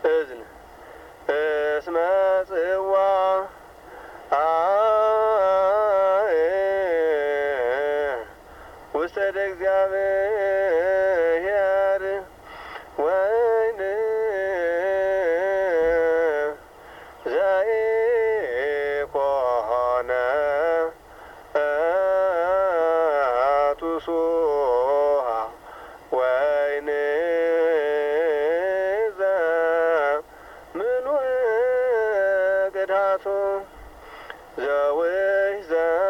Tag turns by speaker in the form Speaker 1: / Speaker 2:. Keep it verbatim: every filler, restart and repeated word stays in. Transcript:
Speaker 1: እዝን እስመ ጽዋ ውስተ እደ እግዚአብሔር ወይን ዘይኮነ ቱሱሃ ወይን ዘምሉእ ቅድሃቱ ዘውሕዘ